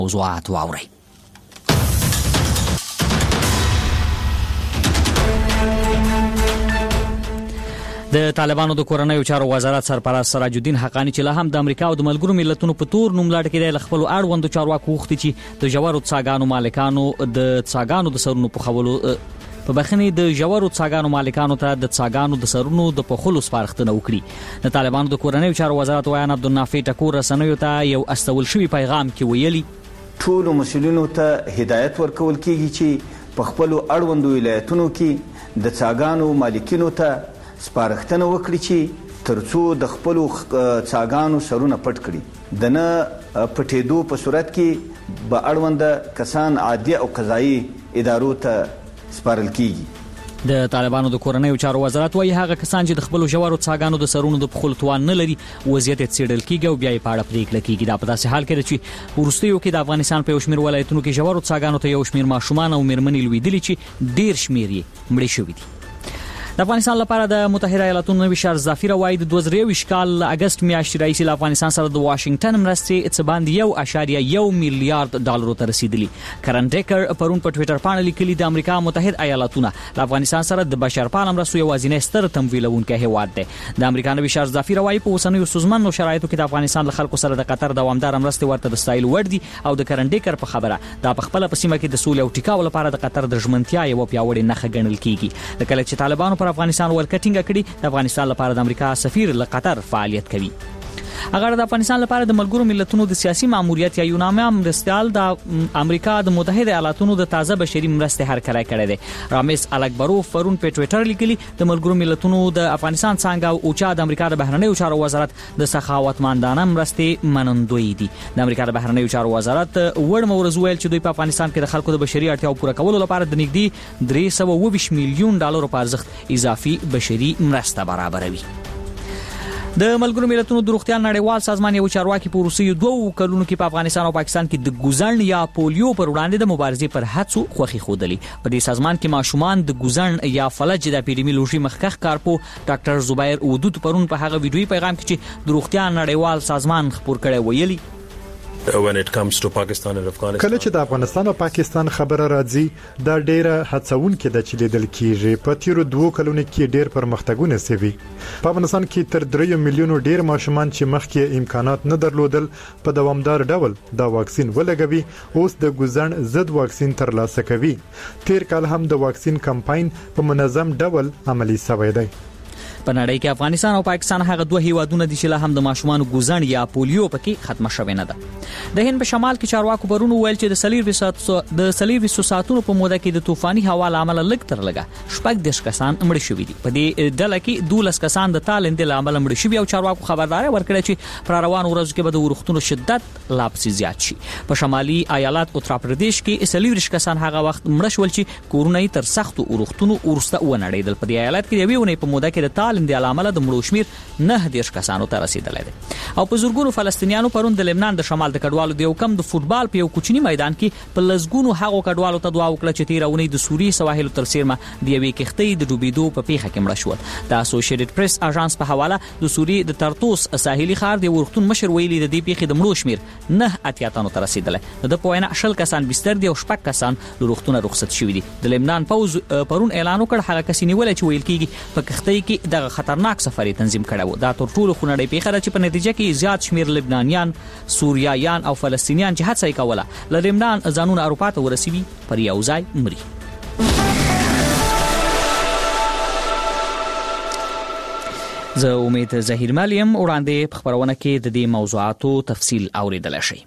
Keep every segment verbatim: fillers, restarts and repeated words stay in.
موضوعات واورئ. د طالبانو د کورنیو چارو وزارت سرپرست سراج الدین حقانی چې لا هم د امریکا او د ملګرو ملتونو په تور نوم لاړ کې د خپل اړوندو چارواکو غوښتي چې د ژورو څاګانو مالکانو د څاګانو د سرونو په خولو په بخښنې د ژورو څاګانو مالکانو ته د څاګانو د سرونو د پخولو سپارښتنه وکړي. د طالبانو د کورنیو چارو وزارت ویان عبدالنافع ټکور رسنیو ته یو استول شوی پیغام کې ویلي ټولو مسؤلینو ته هدایت ورکول کیږي چې په خپل اړوندو ولایتونو کې د څاګانو مالکینو ته سپارښتنه وکړي چې ترڅو د خپل څاګانو سرونه پټ کړي د نه پټېدو په صورت کې به اړوند کسان عادي او قضایي ادارو ته سپارل کیږي. د طالبانو د کورنیو چارو وزارت وايي هغه کسان چې د خپل ژورو څاګانو د سرونو د پخول توان نه لري وضعیت یې څېړل کیږي او بیا یې په اړه پریکړه کیږي. دا په داسې حال کې ده چې وروستیو کې د افغانستان په یو شمېر ولایتونو کې ژورو څاګانو ته یو شمېر ماشومان او مېرمنې لوېدلي چې ډېر شمېر یې مړه شوي دي. د افغانستان لپاره د متحده ایالاتونو نوي شهر ظافیره وایي د دوه زره یوویشت کال اګست میاشتې راهیسې له افغانستان سره د واشنګټن مرستې څه باندې یو اعشاریه یو میلیارډ ډالرو ته رسیدلي. کرن ډیکر پرون په ټویټر باندې لیکلي د امریکا متحده ایالاتونه له افغانستان سره د بشرپاله مرستو یوازینی ستر تمویلونکی هیواد دی. د امریکا نوي شهر ظافیره وایي په اوسنیو ستونزمنو شرایطو کې د افغانستان له خلکو سره د قطر دوامداره مرستې ورته د ستایلو وړ دي او د کرن ډیکر په خبره دا په خپله په سیمه کې د سولې او ټیکاو لپاره د قطر د ژمنتیا یوه پیاوړې نښه ګڼل کیږي. د کله چې طالبانو پر افغانستان ولکټ ټینګه کړي د افغانستان لپاره د امریکا سفیر له قطر فعالیت کوي. هغه د افغانستان لپاره د ملګرو ملتونو د سیاسي ماموریت یا یونامه مرستیال د امریکا د متحده ایالاتونو د تازه بشري مرستې هرکلی کړی دی. رامز الکبروف پرون په ټویټر لیکلي د ملګرو ملتونو د افغانستان څانګه او اوچا د امریکا د بهرنیو چارو وزارت د سخاوتمندانه مرستې منندوی دي. د امریکا د بهرنیو چارو وزارت وړ مورز ویل چې دوی په افغانستان کې د خلکو د بشري اړتیاو پوره کولو لپاره د نږدې درې سوه اووه ویشت میلیون ډالرو په ارزښت اضافي بشري مرسته برابروي. د ملګرو ملتونو د روغتیا نړیوال سازمان یو چارواکي په وروستیو دوو کلونو کې په افغانستان او پاکستان کې د ګوزڼ یا پولیو پر وړاندې د مبارزې پر هڅو خوښي ښودلې. په دې سازمان کې ماشومان د ګوزڼ یا فلج د اپیډیمیولوژي مخکښ کارپو ډاکټر زبیر ودود پرون په هغه ویډیویي پیغام کې چې د روغتیا نړیوال سازمان خپور کړی ویلي when it comes to Pakistan and Afghanistan. کله چې د افغانستان او پاکستان خبره راځي دا ډیره هڅونکې ده چې لیدل کیږي په تیرو دوه کلونو کې ډیر پرمختګونه سوي. په افغانستان کې تر درې میلیونو ډیر ماشومان چې مخکې امکانات نه درلودل په دوامدار ډول دا واکسین ولګوي اوس د ګوزڼ ضد واکسین ترلاسه کوي. تیر کال هم د واکسین کمپاین په منظم ډول عملی شوی دی. په نړۍ کې افغانستان او پاکستان هغه دوه هیوادونه دي چې لا هم د ماشومان ګوزڼ یا پولیو پکې ختمه شوې نه ده. د هند په شمال کې چارواکو پرون ویل چې د سلیروي ساعت د سلیروي ساعتونو په موده کې د طوفاني هوا لامل لږ تر لږه شپږ دېرش کسان مړ شوي دي. په دې ډله کې دولس کسان د تالندې لامل مړ شوي او چارواکو خبرداري ورکړه چې پر روانو ورځو کې به د ورښتونو شدت لا پسې زیات شي. په شمالي ایالات اتر پردیش کې سلیروي کسان هغه وخت مړ شول چې کورونه یې تر سختو ورښتونو ورسته ونړېدل. په دې ایالت کې د یوې ونې په موده کې د تالندې لامل د مړو شمیر نه دېرش کسانو ته رسیدلی دی. او په زورګونو فلسطینیانو پرون د لبنان د شمال د کډوالو د یو کم د فوټبال په یو کوچني میدان کې په لزګونو هغو کډوالو ته دعا وکړه چې تېره اونۍ د سوریې سواحلو تر څیرمه د یوې کښتۍ د ډوبېدو په پیښه کې مړه شول. د اسوسییټډ پریس اژانس په حواله د سوریې د ترتوس ساحلي ښار د یو روغتون مشر ویلي د دې پیښې د مړو شمیر نه اتیا تنو ته رسیدلی. د ده په وینا شل کسان بستر دي او شپږ کسان له روغتونه رخصت شوي دي. د لبنان پوځ پرون اعلان وکړ هغه کس نیولی چې ویل کېږي په کښتۍ کې دغه خطرناک سفر تنظیم کړی و. دا تر ټولو خونړۍ پیښه ده چې په نتیجه کې زیات شمیر لبنانیان، سوریایان او فلسطینیان چې هڅه یې کوله له لبنان ځانونه اروپا ته ورسوي پر یو ځای مري. زه امید ظهیر ملیم وړاندې په خپرونه کې د دې موضوعاتو تفصیل اوریدلی شئ.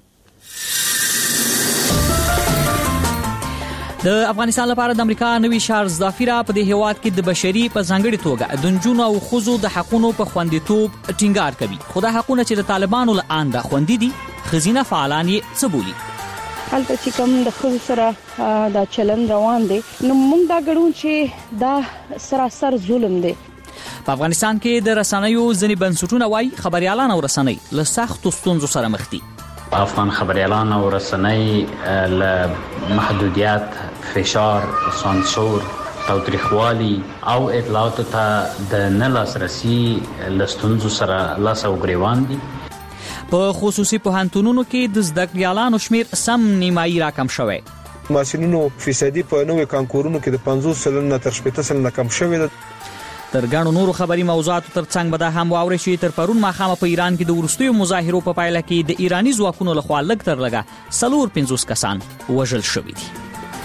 د افغانستان لپاره د امریکا نوي شهر ظافیره په دې هیواد کې د بشري په ځانګړې توګه د نجونو او ښځو د حقونو په خوندیتوب ټینګار کوي. خو دا حقونه چې د طالبانو له انده خوندي دي ښځینه فعالان یې څه بولي؟ هلته چې کوم د ښځو سره دا چلن روان دی نو موږ دا ګڼو چې دا سراسر ظلم دی. په افغانستان کې د رسنیو ځینې بنسټونه وایي خبریالان او رسنۍ له سختو ستونزو سره مخ دي. افغان خبریالان او رسنۍ له محدودیت، فشار، سانسور، تاوتریخوالي او اطلاعاتو ته د نه لاسرسي له ستونزو سره لاس او ګریوان دي. په خصوصي پوهنتونونو کې د زده کړیالانو شمیر سم نیمایي راکم شوی. محصلینو فیصدي په نوې کانکورونو کې د پنځوس سلنه تر شپږ سلنه کم شوی ده. تر غاڼو نورو خبري موضوعاتو ترڅنګ به دا هم واوري چې تر پرون ماخامه په ایران کې د ورستیو مظاهرو په پایله کې د ایرانی ځواکونو لخوا لږ تر لږه څلور پنځوس کسان وژل شوي دي.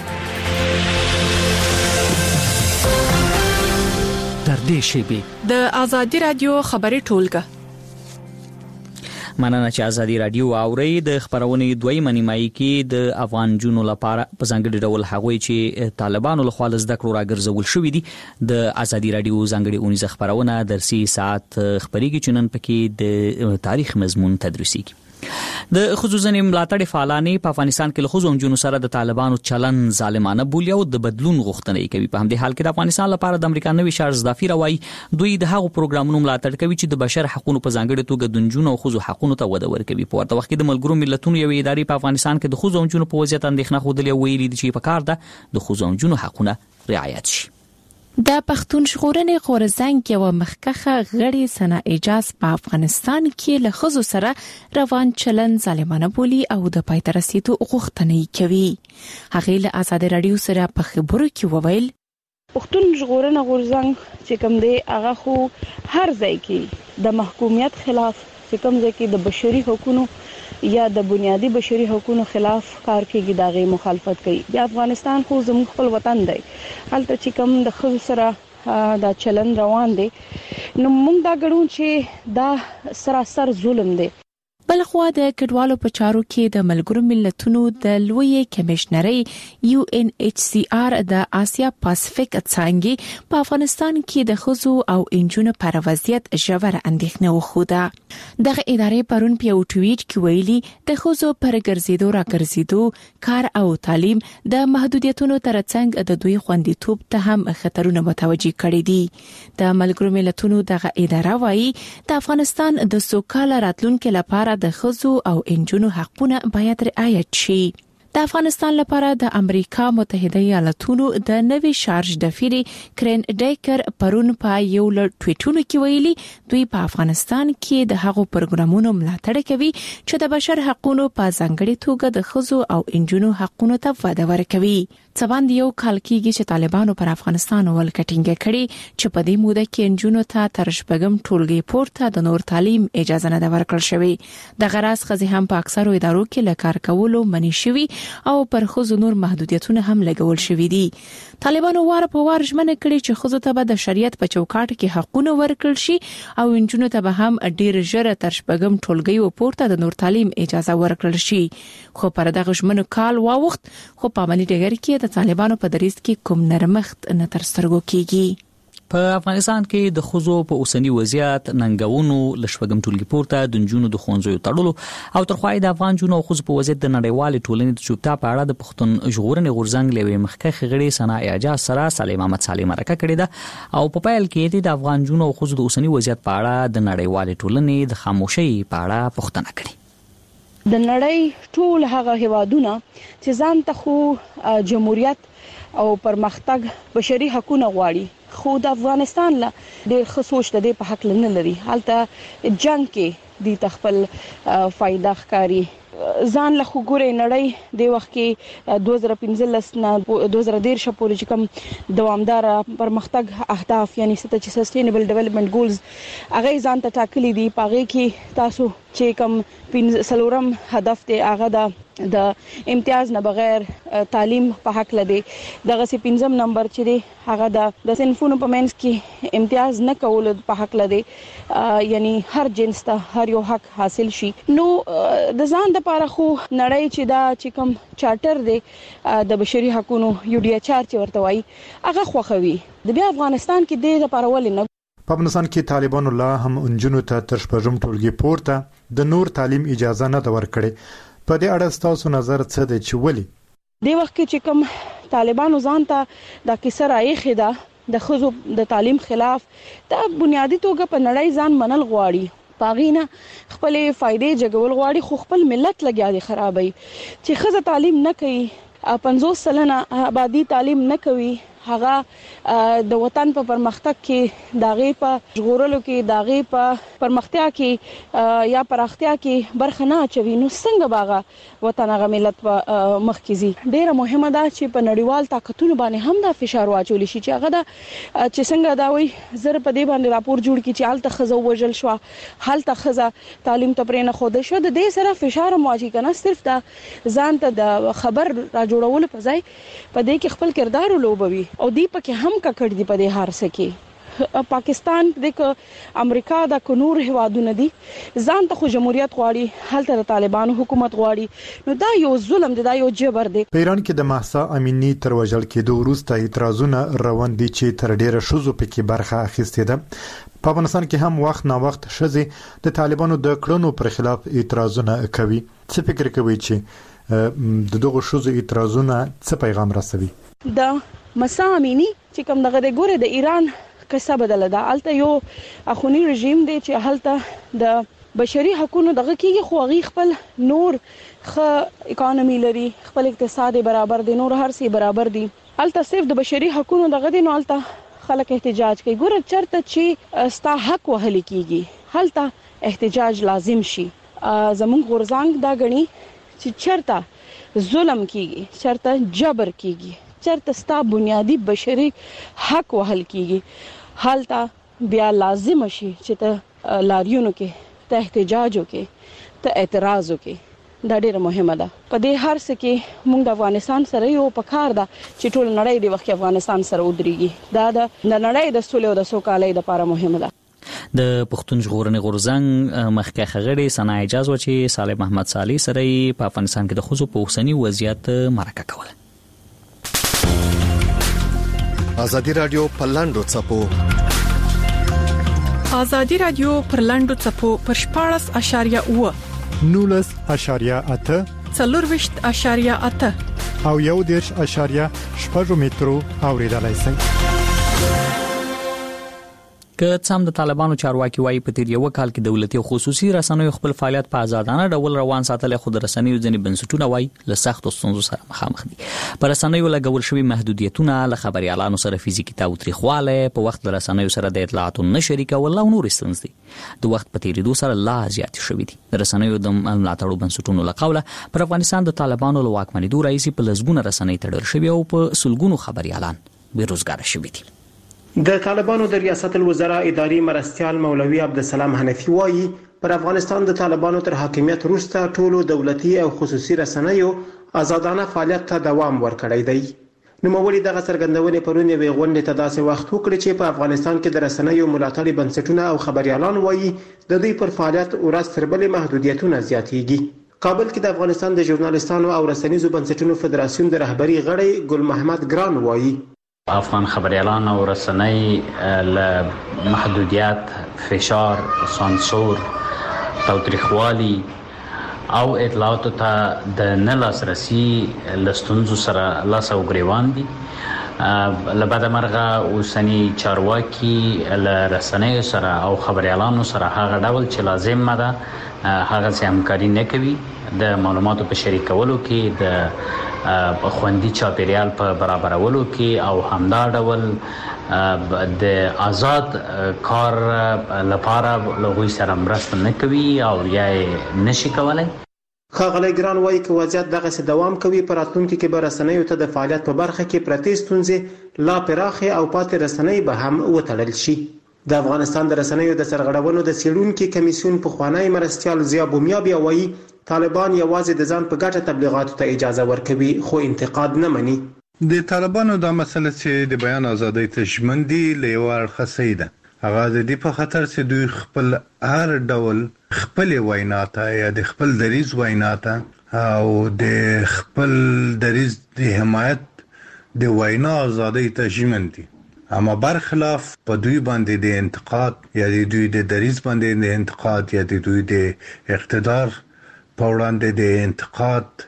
تر دې شیبې د ازادي رادیو خبري ټولګه. مننه چې ازادي رادیو اوري. د خبرونې دویمه نیمایي کې د افغان جنونو لپاره په ځانګړي ډول هغوی چې طالبانو لخوا له زده کړو راګرځول شوي دي د ازادي رادیو ځانګړي اونیزه خبرونه درسي ساعت خبريږي چې نن پکې د تاریخ مضمون تدریسيږي. د خصوصي ملاتړ فعالانې په افغانستان کې له خصوصي جنونو سره د طالبانو چلن ظالمانه بولي او د بدلون غوښتنه کوي. په همدې حال کې د افغانستان لپاره د امریکا نوي شارز دافیر وايي دوی د هغو پروګرامونو ملاتړ کوي چې د بشر حقوقو په ځانګړي توګه د جنونو او خصوصي حقوقو ته وده ورکوي. په ورته وخت کې د ملګرو ملتونو یو ادارې په افغانستان کې د خصوصي جنونو په وضعیت اندېښنه خوده ویلي دي چې په کار ده د خصوصي جنونو حقوقونه رعایت شي. د پښتون ژغورنې غورځنګ یو مخکخه غړي ثنا اجاز په افغانستان کې له خزو سره روان چلن ظالمانه بولی او د پای ته رسیدو غوښتنې کوي. هغه له ازادي رادیو سره په خبرو کې وویل پښتون ژغورنې غورځنګ چې کوم دی هغه خو هر ځای کې د محکومیت خلاف چې کوم ځای کې د بشري حقوقو یا د بنیادی بشري حقوقو خلاف کار کوي دغه مخالفت کوي. د افغانستان خو زموږ خپل وطن دی. هلته چې کوم د خو سره دا چلن روان دی نو موږ دا ګڼو چې دا سراسر ظلم دی. بلخوا د کډوالو په چارو کې د ملګرو ملتونو د لوی کمشنري یو ان ایچ سی آر د آسیا پاسفیک څنګه په افغانستان کې د خزو او انجونو پر وضعیت ژور اندېښنه وخوده. دغه ادارې پرون په یو ټویټ کې ویلي د خزو پر ګرځېدو را ګرځېدو کار او تعلیم د محدودیتونو ترڅنګ د دوی خوندیتوب ته هم خطرونه متوجي کړي دي. د ملګرو ملتونو دغه اداره وايي د افغانستان د سوکاله راتلونکو لپاره د خزو او انجونو حقونه باید رعایت شي. د افغانستان لپاره د امریکا متحده ایالاتونو د نوي شارج دفیری کرین ډیکر پرون په یو لړ ټویټونو کې ویلي دوی په افغانستان کې د هغو پروګرامونو ملاتړ کوي چې د بشر حقوقو په ځانګړي توګه د خزو او انجونو حقوقو ته وده ورکوي. څباند یو کال کېږي چې طالبانو پر افغانستان ولکټینګ کړي چې په دې موده کې انجونو ته تر شپږم ټولګي پورته د نور تعلیم اجازه نه ورکړل شوې. د غراس خزي هم په اکثرو ادارو کې لکار کولو منی شوی او پر خزو نور محدودیتونه هم لګول شوې دي. طالبانو وار په وار ژمنه کړې چې خزو ته به د شریعت په چوکاټ کې حقونه ورکړل شي او انجونو ته به هم ډیر ژر تر شپږم ټولګي او پورته د نور تعلیم اجازه ورکړل شي. خو پر دغه ژمنو کال واوخت خو په عملي ډګر کې د طالبانو په دریځ کې کوم نرمښت نه تر سترګو کیږي. په افغانستان کې د خزو په اوسنی وضعیت ننګونو لشوګم ټولګي پورته د جنونو د خونځو تړلو او ترخوای د افغان جنونو خزو په وضعیت د نړیوال ټولنې د چوپتا په اړه د پښتون ژغورنې غورځنګ لوي مخکخ غړي ثنا اعجاز سره سلیم احمد سالم مرکه کړې ده او په پایل کې د افغان جنونو خزو د اوسنی وضعیت په اړه د نړیوال ټولنې د خاموشي په اړه پوښتنه کړې. د نړۍ ټول هغه هوادونه چې ځان ته خو جمهوریت او پرمختګ بشري حقوقونه غواړي خو د افغانستان لا ډېر خصوص د دې په حق نه لري. حالته جنگ کې د تخپل فائدہ ښکاری ځان له خګورې نړۍ د وخت کې دوه زره پنځلس نه دوه زره دېرش پورې کوم دوامدار پرمختګ اهداف یعنی ست چې سستینبل ډیولپمنٹ ګولز هغه ځان ته ټاکلي دي. پاغه کې تاسو چې کوم سلورم هدف دی هغه د د امتیاز نه بغیر تعلیم په حق لدی. دغه سي پنځم نمبر چې دی هغه د د صنفونو په منځ کې امتیاز نه کول په حق لدی یعنی هر جنس ته هر یو حق حاصل شي. نو د ځان د لپاره خو نړۍ چې دا چې کوم چارټر دی د بشري حقوقو یو ډي ایچ آر چې ورته وایي هغه خوخوي. د بیا افغانستان کې د لپاره ولې نه په افغانستان کې طالبان الله هم انجونو ته تر شپږم ټولګي پورته د نور تعلیم اجازه نه ورکړي. په دې اړه تاسو نظر څه دی چې ولې د وخت کې چې کوم طالبانو ځان ته د کیسه رايخه ده د خزو د تعلیم خلاف د بنیادی توګه په نړۍ ځان منل غواړي پاغینا خپل فائدې جګول غواړي خو خپل ملت لګیا دي خرابوي چې خزه تعلیم نه کوي پنځوس سلنه آبادی تعلیم نه کوي هغه د وطن په پرمختګ کې داغه په ژغورلو کې داغه په پرمختیا کې یا پراختیا کې برخه نه اچوي نو څنګه باغه وطن هغه ملت په مخ کې زی ډیره مهمه ده چې په نړیوال طاقتونو باندې هم دا فشار واچول شي چې هغه د چې څنګه دا وي زر په دې باندې راپور جوړ کی چې حالت خزو وجل شو حالت خزه تعلیم ته پرې نه خود شو د دې سره فشار مواجه کنه صرف دا ځان ته د خبر را جوړول په ځای په دې کې خپل کردار ولوبوي او دی په کې هم ککړ دی په دې هار سکی پاکستان د امریکا د نور هوادونه دي ځان ته خو جمهوریت غواړي حالت د طالبانو حکومت غواړي نو دا یو ظلم دی دا یو جبر دی. په ایران کې د مهسا امینی تر وژل کېدو وروسته اعتراضونه روان دي چې تر ډیره شوزو پکې برخه اخیستې ده. په افغانستان کې هم وخت نا وخت شزې د طالبانو د کړنو پر خلاف اعتراضونه کوي. څه فکر کوي چې د دغه شوزو اعتراضونه څه پیغام رسوي؟ د مهسا امینی چې کوم دغه د ګوره د ایران کیسه بدله ده الته یو اخونی رژیم دی چې هلته د بشري حقوقو دغه کېږي خو هغه خپل نور خ اکانومي لري خپل اقتصاد برابر دي نور هر څه برابر دي الته صرف د بشري حقوقو دغه دي نو الته خلک احتجاج کوي ګوره چرته چې ستا حق وهل کېږي هلته احتجاج لازم شي. زمون غورزنګ دا غني چې چرته ظلم کېږي چرته جبر کېږي چرته ستا بنیادی بشري حق وهل کېږي حالته بیا لازم شي چې ته لاریونو کې ته احتجاج وکې ته اعتراض وکې دا ډیره مهمه ده. په دې هر څه کې موږ د افغانستان سره یو پکار ده چې ټول نړۍ د وخت افغانستان سره ودرېږي دا د نړۍ د سولې او د سوکالۍ لپاره مهمه ده. د پښتون ژغورنې غورځنګ مخکې خغړې سنا اجازه و چې صالح محمد صالح سره په افغانستان کې د خصوصي په اوسنی وضعیت مرکه کوله. ازادي رادیو پرلاندو چپو ازادي رادیو پرلاندو چپو پر شپاړس اشاریه و نولس اشاریه اته څلورويشت اشاریه اته او یو دیرش اشاریه شپږ مترو اوریدلای شئ. که څم د طالبانو چارواکي وايي په تیر یو کال کې دولتي او خصوصي رسنیو خپل فعالیت په آزادانه ډول روان ساتل خو د رسنیو ځنې بنسټونه وايي له سخت ستونزو سره مخامخ دي. پر رسنیو لګول شوی محدودیتونه له خبريالانو سره فزیکی تاوتریخواله په وخت د رسنیو سره د اطلاعاتو نشری کول او نور ستونزې دي. د وخت په تیریدو سره لا زیات شوې دي. د رسنیو د ملاتړو بنسټونو لقوله پر افغانستان د طالبانو له واکمنۍ راځي په لزګونه رسنۍ تړل شوی او په سلګونو خبريالان بیروزګار شوي دي. د طالبانو د ریاست الوزرا اداري مرستيال مولوي عبدالسلام حنفي وايي پر افغانستان د طالبانو تر حاکمیت وروسته ټولو دولتي او خصوصي رسنیو آزادانه فعالیت ته دوام ورکړی دی. نوموړي دغه څرګندونې پرون یوې غونډې ته داسې وخت وکړ چې په افغانستان کې د رسنیو ملاتړي بنسټونه او خبريالان وايي د دوی پر فعالیت ورځ تر بلې محدودیتونه زیاتېږي. کابل کې د افغانستان د ژورنالستانو او رسنیزو بنسټونو فدراسیون د رهبري غړی ګل محمد ګران وايي افغان خبريالان او رسنۍ له محدودیت، فشار، سانسور، تاوتریخوالي او اطلاعاتو ته د نه لاسرسي لستونزو سره لاس او ګریوان دي. لبعد مرغه اوسنی چارواکي له رسنیو سره او خبريالانو سره هغه ډول چې لازم ده هغه سم همکاري نه کوي د معلوماتو په شریکولو کې د په خوندي چاپیریال په برابرولو کې او همدا ډول د آزاد کار لپاره لغوي سره مرسته نه کوي او یا نشي کولای. ښاغلی ګران وايي که وضعیت دغسې دوام کوي په راتلونکي کې به رسنیو ته د فعالیت په برخه کې پرتې ستونزې لا پراخې او پاتې رسنۍ به هم وتړل شي. د افغانستان د رسنیو د سرغړونو د څېړونکي کمیسیون پخوانی مرستیال ضیا بومیا بیا وايي طالبان یوازې د ځان په ګټه تبلیغاتو ته اجازه ورکوي خو انتقاد نه مني. د طالبانو د مسله چې د بیان ازادۍ ته ژمن دي له یو اړخه صحیح ده. هغه د دې په خاطر چې دوی خپل هر ډول خپل وینا ته یا د خپل دریز وینا ته او د خپل دریز د حمایت د وینا ازادۍ ته ژمن دي. اما برخلاف په دوی باندې د انتقاد یا د دوی د دریز باندې د انتقاد یا د دوی د اقتدار په وړاندې د انتقاد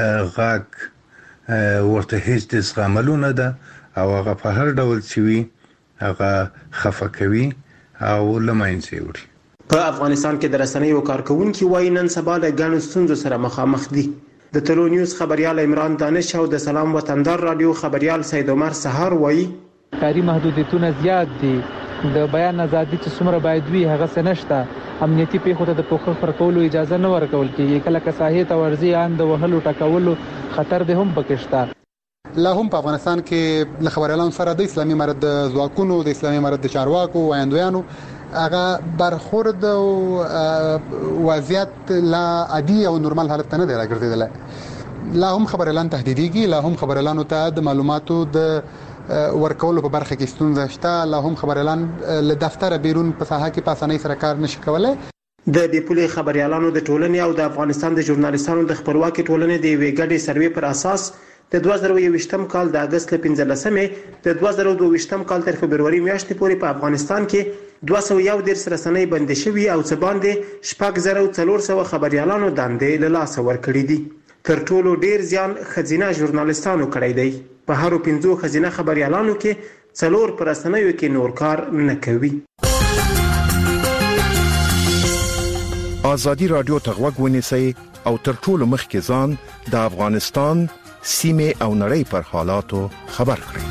غږ ورته هیڅ د زغملو نه ده او هغه په هر ډول چې وي هغه خفه کوي او له منځه وړي. په افغانستان کې د رسنیو کارکونکي وايي نن سبا له ګڼو ستونزو سره مخامخ دي. د تلو نیوز خبريال عمران دانش او د سلام وطندار رادیو خبريال سید عمر سحر وایي کاری محدودیتونه زیات دي، د بیان ازادي چې څومره باید وي هغه څه نشته. امنیتي پیښو ته د پوښښ پر کولو اجازه نه ورکول کېږي. کله که ساحې ته ورځي ان د وهلو ټکولو خطر به هم پکې شته. لا هم په افغانستان کې له خبريالانو سره د اسلامي امارت د ځواکونو د اسلامي امارت د چارواکو وایندویانو هغه برخورد او وضعیت لا عادي او نورمال حالت ته نه دی راګرځیدل. لا هم خبريالان تهدیديږي، لا هم خبريالانو ته د معلوماتو د ورکولو په برخه کې ستونزه شته. لا هم خبريالان له دفتر بیرون په ساحه کې په اسانۍ سره کار نشي کولای. د بیپولي خبريالانو د ټولنې او د افغانستان د ژورنالیستانو د خبرواکي ټولنې د یوې ګډې سروې پر اساس د دوه زره یوویشتم کال د اگست له پنځلسمې د دوه زره دوهویشتم کال تر فبروري میاشتې پورې په افغانستان کې دوه سوه یو دېرش رسنۍ بندې شوي او څه باندې شپږ زره څلور سوه خبريالانو دندې له لاسه ورکړي دي. تر ټولو ډیر زیان ښځینه ژورنالیستانو کړی دی. په هرو پنځو ښځینه خبريالانو کې څلور پر رسنیو کې نور کار نه کوي. ازادي رادیو ته غوږ ونیسئ او تر ټولو مخکې ځان د افغانستان سیمه او نړۍ پر حالاتو خبر کړئ.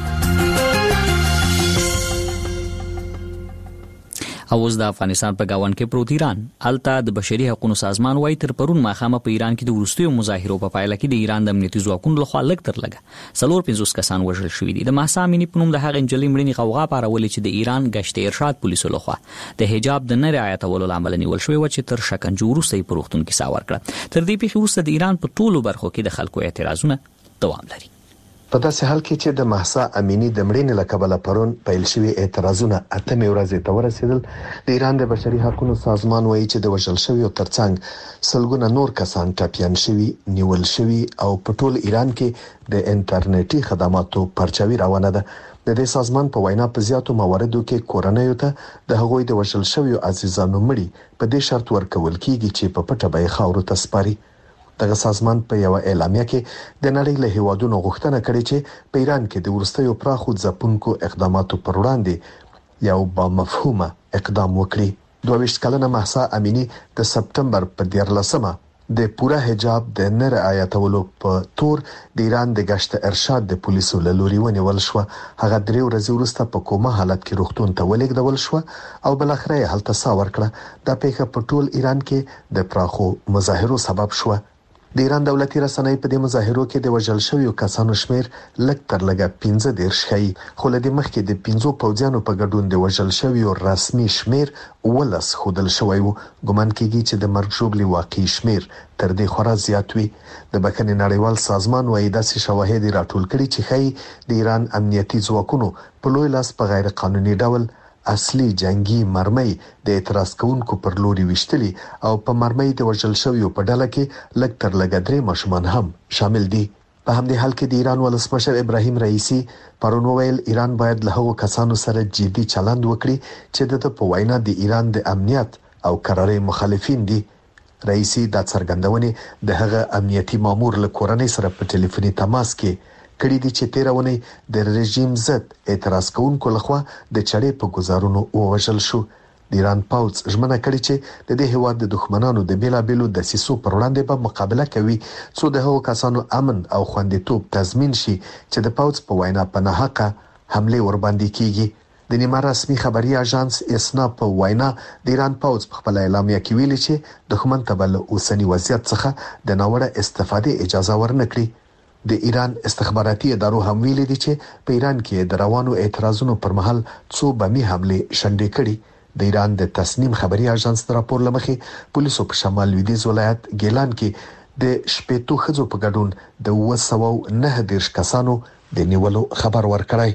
اوس د افغانستان په گاوند کې پروت ایران الته د بشري حقوقو سازمان وايي تر پرون ماخامه په ایران کې د ورستیو مظاهرو په پایله کې د ایران د امنیتي ځواکونو لخوا لږ تر لږه څلور پنځوس کسان وژل شوي دي. د مهسا امینی په نوم د هغې نجلۍ مړینې غوغا پارولې چې د ایران گشت ارشاد پولیسو لخوا د حجاب د نه رعایتولو له امله نیول شوی و چې تر شکنجې وروسته یې په روغتون کې ساه ورکړه. تر دې پیښې وروسته د ایران په ټولو برخو کې د خلکو اعتراضونه دوام لري. په داسې حال کې چې د مهسا امینی د مړینې له کبله پرون پیل شوي اعتراضونه اتمې ورځې ته ورسېدل. د ایران د بشري حقوقو سازمان وایي چې د وژل شویو ترڅنګ سلګونه نور کسان ټپیان شوي، نیول شوي او په ټول ایران کې د انټرنیټي خدماتو پرچاوي روانه ده. د دې سازمان په وینا په زیاتو مواردو کې کورنیو ته د هغوی د وژل شویو عزیزانو مړي په دې شرط ورکول کیږي چې په پټه به خاورو ته سپاري. دغه سازمان په یو اعلامیه کې د نړۍ له هیوادونو غوښتنه کړې چې په ایران کې د ورستیو پراخو ځپونکو اقداماتو پر وړاندې یو با مفهومه اقدام وکړي. دوه ویشت کلنه مهسا امینی د سپتمبر په دیارلسمه د پوره حجاب د نه رعایتولو په تور د ایران د گشت ارشاد د پولیسو له لوري ونیول شو. هغه درې ورځې وروسته په کومه حالت کې روغتون ته ولېږدول شو او بل اخر یې هلته ساه ورکړه. دا پیښه په ټول ایران کې د پراخو مظاهرو سبب شو. د ایران دولتي رسنۍ په دې مظاهرو کې د وژل شویو کسانو شمیر لږ تر لږه پنځه دېرش ښیي، خو له دې مخکې د پنځو پوځیانو په ګډون د وژل شویو رسمي شمیر اوولس ښودل شوی و. ګمان کېږي چې د مرګ ژوبلې واقعي شمیر تر دې خورا زیات وي. د بخښنې نړیوال سازمان وايي داسې شواهد راټول کړي چې ښیي د ایران امنیتي ځواکونو په لوی لاس په غیر قانوني ډول اصلي جنگي مرمۍ د اعتراض کوونکو پر لوري وشتلي او په مرمۍ د وژل شویو په ډله کې لږ تر لږه درې ماشومان هم شامل دي. په همدې حال کې د ایران ولسمشر ابراهیم رئیسی پرون وویل ایران باید له هغو کسانو سره جدي چلند وکړي چې د په وینا د ایران د امنیت او قرارې مخالفین دي. رئیسی دا څرګندونه د هغه امنیتي مامور له کورنۍ سره په ټلیفوني تماس کې کړي دي چې تیرونه د رژیم ضد اعتراض کوونکو لخوا د چړې په گزارونو ووژل شو. د ایران پوځ ژمنه کړې چې د دې هیواد د دښمنانو د بیلابېلو دسیسو پر وړاندې به مقابله کوي څو د هغو کسانو امن او خوندیتوب تضمین شي چې د پوځ په وینا په ناحقه حمله ور باندې کیږي. د نیمه رسمي خبري اژانس اسنا په وینا د ایران پوځ په خپل اعلامیه کې ویلي چې دښمن ته بل اوسنی وضعیت څخه د ناوړه استفادې اجازه ورنکړي. د ایران استخباراتي ادارو هم ویلي دي چې په ایران کې د روانو اعتراضونو پر مهال څو بمي حمله شنډې کړي. د ایران د تصنیم خبري اژانس راپور لمخې پولیسو په شمال لویدیځ ولایت ګیلان کې د شپېتو ښځو په ګډون د اوه سوه نهه دېرش کسانو د نیولو خبر ورکړی.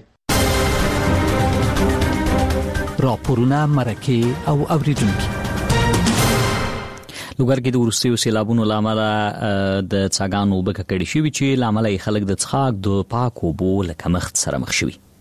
راپورونه مرکه او اوریدونکو لوګر کې د ورستیو سیلابونو لامل د څاګانو وبکه کړي شوی چې لامل یې خلک د څښاک د پاکو بو له کمښت سره مخ شوي.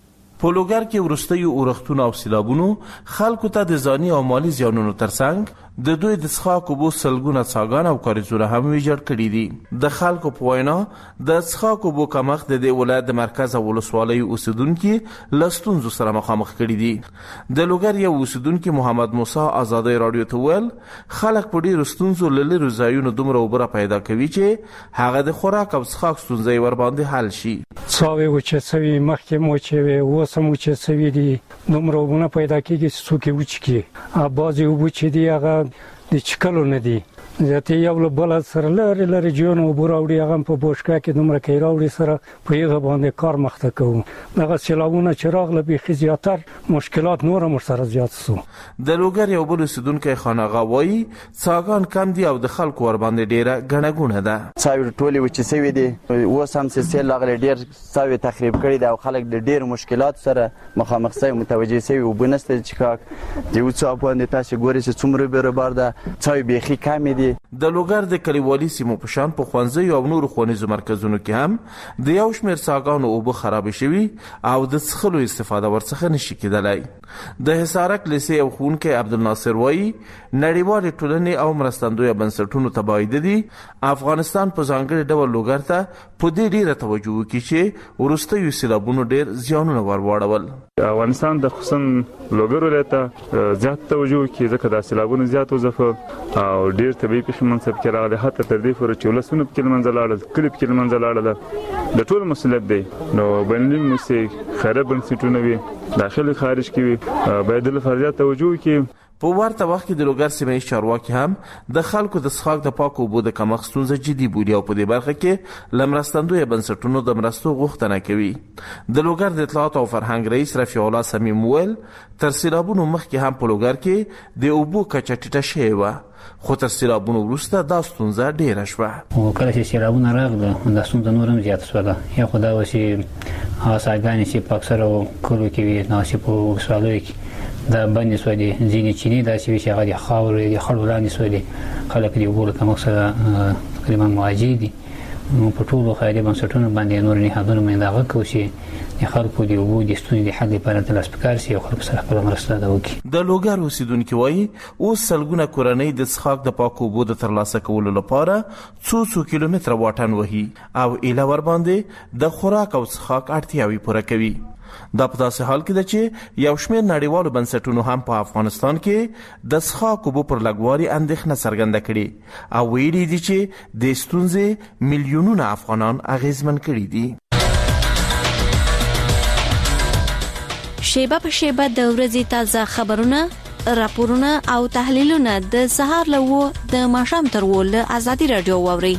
په لوګر کې ورستیو اورښتونو او سیلابونو خلکو ته د ځاني او مالی زیانونو ترڅنګ د دوی د څښاک اوبو سلګونه څاګان او کاریزونه هم ویجاړ کړي دي. د خلکو په وینا د څښاک اوبو کمښت د دې ولایت د مرکز او ولسوالیو اوسیدونکو له ستونزو سره مخامخ کړي دي. د لوګر یو اوسیدونکو محمد موسی آزادۍ رادیو ته ویل خلک په ډېرو ستونزو له لرې ځایونو دومره اوبه پیدا کوي چې هغه د خوراک او څښاک ستونزې ورباندې حل شي. څاوې وچې سوي مخکې مو چې وې اوس هم وچې سوي دي دومره اوبه پیدا کېږي چې څوک یې وچکي. بعضې اوبه چې دي هغه د څښلو نه دي زیاتې یو له بله سره لرې لرې جویونه اوبه راوړي هغه هم په بوشکه کې دومره کې راوړي سره په هغه باندې کار مخته کوو. دغه سیلابونه چې راغله بیخي زیاتر مشکلات نور هم ورسره زیات سو. د لوګر یو بل اوسیدونکی خانغه وایي څاګان کم دي او د خلکو ورباندې ډېره ګڼه ګوڼه ده. څاوې ټولې وچې سوي دي اوس هم سیل راغلی ډېر څاوې تخریب کړي دي او خلک د ډېرو مشکلاتو سره مخامخ سوي متوجه سوي اوبه نشته د څښاک. د یو څاه باندې تاسې ګورئ چې څومره بیروبار ده څاوې بیخي کمې دي. د لوګر د کلیوالي سیمو په شان په ښوونځیو او نورو ښوونیزو مرکزونو کې هم د یو شمېر څاګانو اوبه خرابې شوي او د څښلو استفاده ورڅخه نشي کېدلی. د حصارک لیسې یو ښوونکی عبدالناصر وایي نړیوالې ټولنې او مرستندویه بنسټونو ته باید دي افغانستان په ځانګړي ډول لوګر ته په دې ډېره توجه وکړي چې وروستیو سیلابونو ډېر زیانونه ور واړول. افغانستان د خصوصا لوګر ولایت ته زیات توجه وکړي ځکه دا سیلابونه زیات وځپه او ډېر طبیعي پیښې منځ کې راغلي حتی تر دې پورې چې ولسونه پکې له منځه لاړل کلي پکې له منځه لاړل. د ټولو مسؤلیت دی نو بینالمللي موسسې خیریه بنسټونه وي داخلي خارج کې وي باید دلته زیات توجه وکړي. په ورته وخت کې د لوګر سیمه ییز چارواکي هم د خلکو د څښاک د پاکو اوبو د کمښت ستونزه جدي بولي او په دې برخه کې له مرستندویه بنسټونو د مرستو غوښتنه کوي. د لوګر د اطلاعات او فرهنګ رئیس رفیع الله صمیم ویل تر سیلابونو مخکې هم په لوګر کې د اوبو کچه ټیټه شوې وه خو تر سیلابونو وروسته دا ستونزه ډېره شوه. کله چې سیلابونه راغله دا ستونزه نور هم زیاته شوله. یا خو دا وه چې هغه څاګانې چې په اکثرو کلیو کې وي داسې په ولسوالیو کې دا بندې سوی دي. ځینې چینې داسې وي چې هغه د خاورې د خړو لاندې سوی دي. خلک د اوبو له کمښت سره تقریبا مواجه دي. په ټولو خیریه بنسټونو باندې نور نهادونه باندې هغه کوي چې د خلکو د اوبو د ستونزې د حل لپاره د لاس په کار شي او خلکو سره خپله مرسته وکړي. د لوګر اوسیدونکي وایي اوس سلګونه کورنۍ د څښاک د پاکو اوبو د ترلاسه کولو لپاره څو څو کیلومتره واټن وهي او ایله ورباندې د خوراک او څښاک اړتیاوې پوره کوي. دا په داسې حال کې ده چې یو شمېر نړیوالو بنسټونو هم په افغانستان کې د څښاک اوبو پر لږوالي اندېښنه څرګنده کړې او ویلي دي چې د ستونزې میلیونونه افغانان اغېزمن کړي دي. شیبه په شیبه د ورځې تازه خبرونه راپورونه او تحلیلونه د سهار له و د ماښام تر و له آزادي رادیو واوري.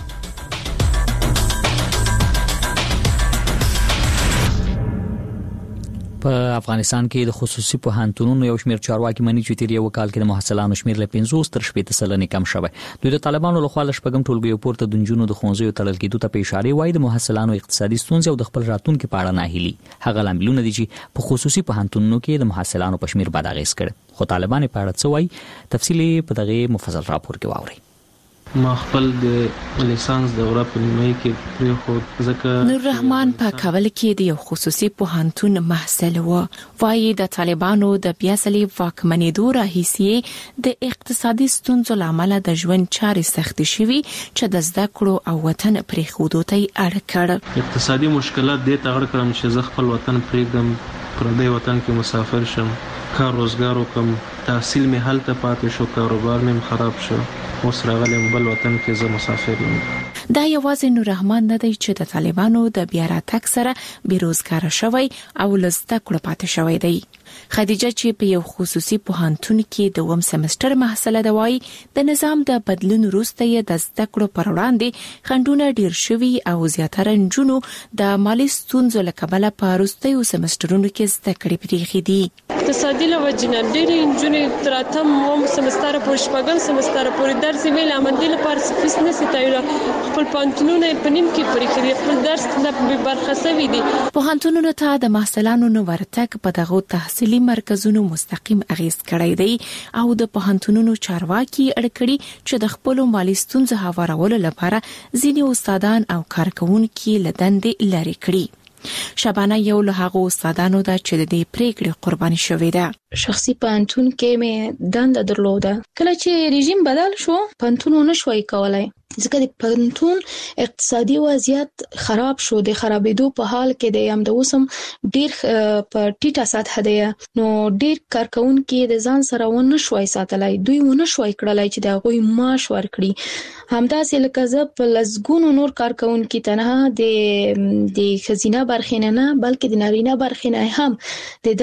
په افغانستان کې د خصوصي پوهنتونونو یو شمېر چارواکي مني چې تیر یو کال کې د محصلانو شمېر له پنځوس تر شپږ سلنې کم شوی. دوی د طالبانو لخوا له شپږم ټولګیو پورته د نجونو د ښوونځیو تړل کېدو ته په اشاره وایي د محصلانو اقتصادي ستونزې او د خپل راتلونکي په اړه ناهیلي هغه لاملونه دي چې په خصوصي پوهنتونونو کې د محصلانو په شمېر بد اغېز کړي. خو طالبان په اړه څه وایي تفصیل په دغه مفصل راپور کې واورئ. ما خپل د لیسانس دوره په نیمه کې پریښود ځکه نور رحمان په کابل کې د یو خصوصي پوهنتون محصل و. وايي د طالبانو د بیاسلي واکمنېدو راهیسې د اقتصادي ستونزو لامل د ژوند چارې سختې شوي چې د زده کړو او وطن پرېښودو ته اړ کړ. اقتصادي مشکلات دې ته اړ کړم چې زه خپل وطن پرېږدم پردی وطن کې مسافر شم کار روزګار وکم تحصیل می هلته پاتې شو کاروبار مې خراب شو اوس راغلم بل وطن کې زه مسافر یم. دا یوازې نور رحمان نه دی چې د طالبانو د بیا راتګ سره بیروزګار شوی او لسته کړه پاتې شوی دی. خدیجه چې په یو خصوصي پوهنتون کې د دوم سمستر محصله ده وایي د نظام د بدلون وروسته یې د زده کړو پر وړاندې خنډونه ډیر شوي او زیاتره نجونو د مالي ستونزو له کبله په وروستیو سمسترونو کې زده کړې پرېښې دي. اقتصادي له وجې نه ډېرې نجونې تر اتم اووم سمستر پورې شپږم سمستر پورې درس یې ویل امن دې لپاره فیس نشي تایید خپل پوهنتونونه په نیم کې پرېښي دي خپل درس نه برخه شوي دي. پوهنتونونو ته د محصلانو نو ورتګ په دغه تحصیلي مرکزونو مستقیم اغیز کړی دی او د پوهنتونونو چارواکي اړکړي چې د خپل مالي ستونزو هوارولو لپاره ځینې استادان او کارکونکو لدندې لري کړي. شبانه یو له هغه استادانو ده چې د دې پریکړې قرباني شوې ده. شخصي پانتون کې مې دنده درلوده. کله چې رژیم بدل شو پانتون ونه شوي کولای ځکه د پانتون اقتصادي وضعیت خراب شو. د خرابېدو په حال کې د یم د اوسم ډیر په ټیټه سطح دی، نو ډیر کارکونکو د ځان سره ونه شوي ساتلای، دوی ونه شوي کړلای چې د غوي معاش ورکړي. همداسې لکه زه په لزګونو نور کارکونکو تنها د د خزینه برخینه نه بلکې د نارینه برخینه هم د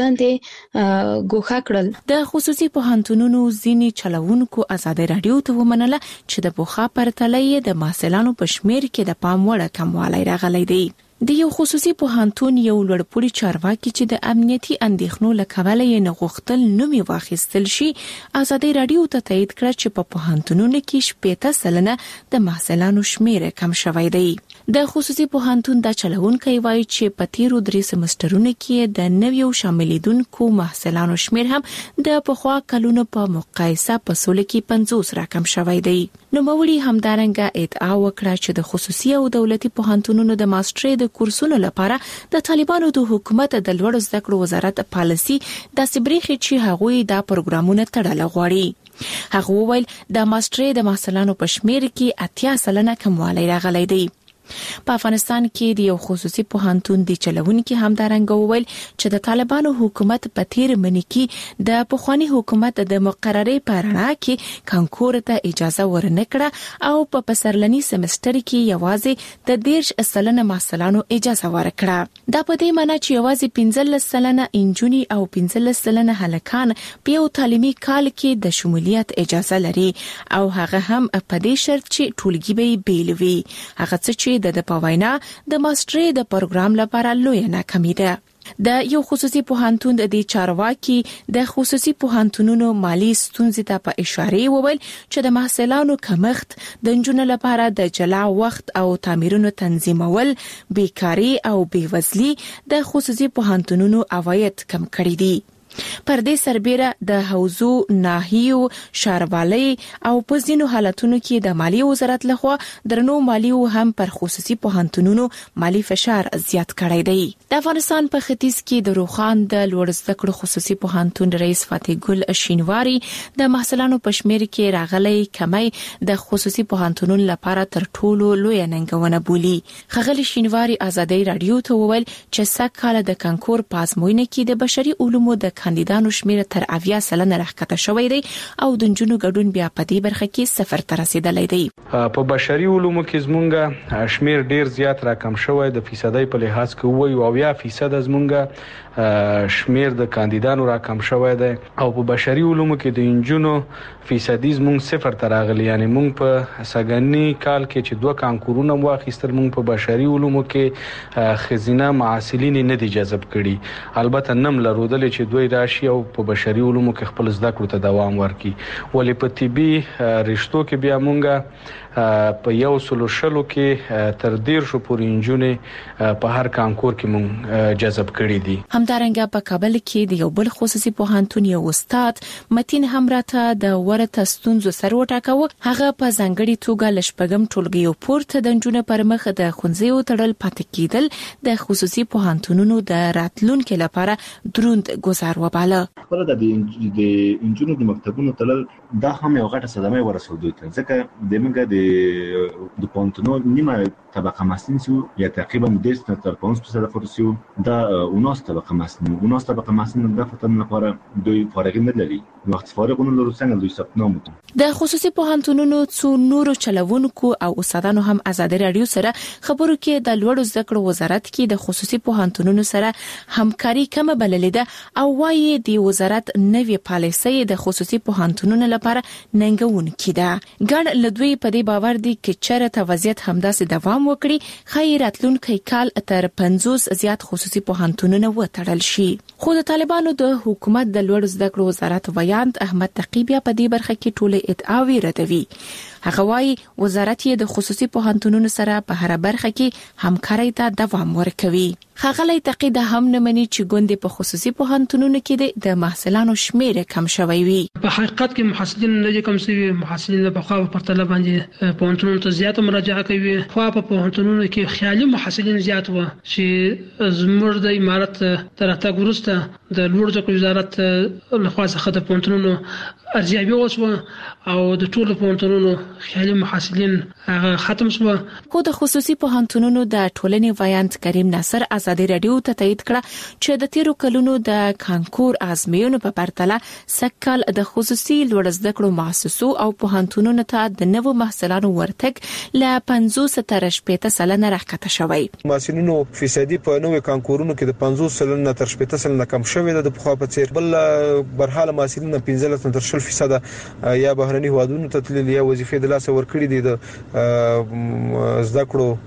دندې ګوښه کړل. د خصوصي پوهنتونونو ځینی چلوونکو ازادي رادیو ته ومنله چې د بوخا پرتلې د محصلانو په شمیر کې د پام وړ کموالی راغلی دی. د یو خصوصي پوهنتون یو لوړپوړي چارواکي چې د امنیتي اندېښنو له کبله یې نه غوښتل نومي واخیستل شي، ازادي رادیو ته تایید کړ چې په پوهنتونونو کې شپږ سلنه د محصلانو شمیر کم شوی دی. د خصوصي پوهنتون د چلوونکي وایي چې په تیرو درې سمسترونو کې د نویو شاملیدونکو محصلانو شمیر هم د پخوا کلونو په مقایسه په سول کې پنځوس راکم شوی دی. نو موري همدارنګه ادعا وکړه چې د خصوصي او دولتي پوهنتونونو د ماسترۍ د کورسونو لپاره د طالبانو د حکومت د لوړ زده کړو وزارت پالیسي د سبريخي چې هغوی دا پروګرامونه تړل غواړي. هغه وویل د ماسترۍ د محصلانو په شمیر کې اتیا سلنه کموالی راغلی دی. په افغانستان کې د یو خصوصي پوهنتون د چلوونکو همدارنګ وویل چې د طالبانو حکومت په تیر منی کې د پخوانی حکومت د مقررې پرنا کې کانکور ته اجازه ورنکړه او په پسرلنی سمستر کې یوازې د دیرش سلنه محصلانو اجازه ورکړه. دا په دې معنی چې یوازې پنځلس سلنه انجونی او پنځلس سلنه هلکان په یو تعلیمي کال کې د شمولیت اجازه لري او هغه هم په دې شرط چې ټولګي به بیلوي. هغه څه چې د پوینا د ماسترۍ د پروګرام لپاره لوی ناکامي ده. د یو خصوصي پوهنتون د چارواکي د خصوصي پوهنتونونو مالی ستونزې ته په اشاره وویل چې د محصلانو کمښت د نجونو لپاره د جلا وخت او تعمیرونو تنظیمول، بیکاری او بیوزلي د خصوصي پوهنتونونو عواید کم کړي دي. پر دې سربېره د حوزو ناحیو شاروالۍ او په ځینو حالتونو کې د مالی وزارت لخوا درنو مالیو هم پر خصوصي پوهنتونونو مالی فشار زیات کړی دی. د افغانستان په ختیځ کې د روخان د لوړ زده کړو خصوصي پوهنتون رئیس فاتح ګل شینواری د محصلانو په شمیر کې راغلي کمی د خصوصي پوهنتونونو لپاره تر ټولو لوی ننګونه بولي. خغلی شینواری ازادي رادیو ته وویل چې سکهاله د کانکور پازموینه کې د بشري علومو د کاندیدانو شمیر تر اویا سلنه راکته شوی دی او د نجونو ګډون بیا په دې برخه کې صفر ته رسیدلی دی. په بشري علومو کې زمونږ شمیر ډیر زیات راکم شوی د فیصدي په لحاظ کې وایي او اویا فیصد زمونږ شمیر د کاندیدانو راکم شوی دی او په بشري علومو کې د نجونو فیصدي زمونږ صفر ته راغلی. یعنی مونږ په سګنی کال کې چې دوه کانکورونه واخیستل مونږ په بشري علومو کې خزینه معاصلین نه دي جذب کړي. البته نم لرودل چې دوی راشي او په بشري علومو کې خپل زده کړو ته دوام ورکړي. ولې په طبي رشتو کې بیا مونږه په یو سلو شلو کې تر ډیر شو پورې انجونې په هر کانکور کې مونږ جذب کړي دي. همدارنګه په کابل کې د یو بل خصوصي پوهنتون یو استاد متین همراته د ورته ستونزو سر وټاکاوه. هغه په ځانګړي توګه لشپګم ټولګیو پورته د انجونې پر مخ د خونځیو تړل پاتې کېدل د خصوصي پوهنتونونو د راتلونکو لپاره دروند گزار وباله. خپل د انجونو د مکتبونو تړل دا هم یو غټه صدمه ورسوي ته ځکه د موږ د د پونتونو نیمه طبقه مسن سو یا تقریبا دست تر پنځه فیصد فرسیو دا اوناس طبقه مسن اوناس طبقه مسن د فتن لپاره دوی فارغ نه لري. وخت فارغونه لرو څنګه دوی ثبتنامه د خصوصي پوهنتونونو څو نورو چلوونکو او استادانو هم ازادي رادیو سره خبرو کې د لوړ زده کړو وزارت کې د خصوصي پوهنتونونو سره همکاري کم بللې ده او وايي د وزارت نوې پالیسي د خصوصي پوهنتونونو لپاره ننګونکې ده. ګڼ لدوی په دې باور دي چې چېرته وضعیت همداسې دوام وکړي خیراتلونکي کال تر پنځوس زیات خصوصي پوهنتونونه وټړل شي. خو د طالبانو د حکومت د لوړ زده کړو وزارت ویاند احمد تقیبیا په دې برخه کې ټوله ادعاوی ردوي. هغه وايي وزارت یې د خصوصي پوهنتونونو سره په هر برخه کې همکارۍ ته دوام ورکوي. ښاغلی تقی د هم نه مني چې ګوندې په خصوصي پوهنتونونو کې د محصلانو شمیر کم شوی وي. په حقیقت کې محصلین نه کم شوي، محصلین په خوا په پرتله باندې پوهنتونونو ته زیاته مراجعه کوي. خو په پوهنتونونو کې خیالي محصلین زیات و چې زموږ د امارت تر راتګ وروسته د لوړ زده کړو وزارت لخوا څخه د پوهنتونونو ارزیابي وشوه او د ټولو پوهنتونونو خیالي محصلین هغه ختم شو. خو د خصوصي پوهنتونونو د ټولنې وایانت کریم ناصر ازادي رادیو ته تایید کړه چې د تیرو کلونو د کانکور ازموینو په پرتله سکهال د خصوصي لوړ زده کړو مؤسسو او پوهنتونونو ته د نوو محصلانو ورتګ ل پنځوس تر شپږ سلنه راکته شوی. محصلینو فیصدي په نوو کانکورونو کې د پنځوس سلنه تر شپږ سلنه کم شوی د په خوا په څیر. بل برحاله محصلین پنځلس تر شل فیصد یا بهرني هوادونو ته تللي یا وظیفې د لاس ورکړي دي د زده کړو